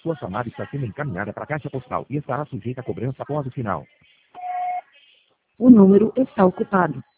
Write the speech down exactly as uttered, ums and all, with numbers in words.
Sua chamada está sendo encaminhada para a caixa postal e estará sujeita a cobrança após o sinal. O número está ocupado.